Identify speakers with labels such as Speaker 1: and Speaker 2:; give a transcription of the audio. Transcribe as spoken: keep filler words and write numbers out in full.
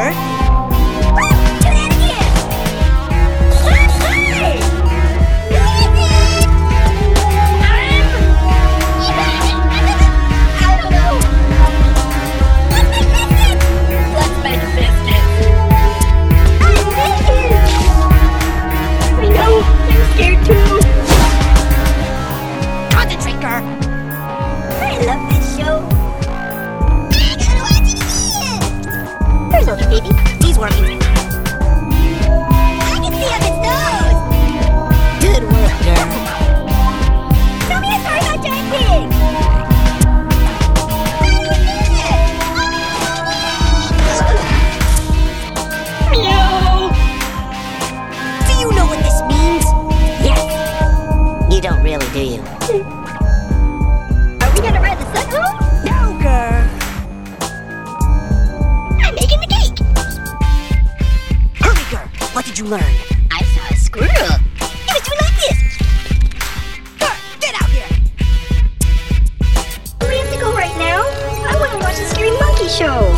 Speaker 1: Gert.
Speaker 2: Baby, he's working. I can see up its nose.
Speaker 1: Good work, girl.
Speaker 2: Tell me a story about giant pigs. I don't need it. Meow.
Speaker 1: Do you know what this means?
Speaker 2: Yes.
Speaker 1: You don't really, do you?
Speaker 2: Are we gonna ride the sun home?
Speaker 1: No, girl.
Speaker 2: I'm making the cake.
Speaker 1: Hurry, girl. What did you learn?
Speaker 2: I saw a squirrel. It was doing like this.
Speaker 1: Girl, get out here.
Speaker 2: Do we have to go right now? I want to watch the Scary Monkey show.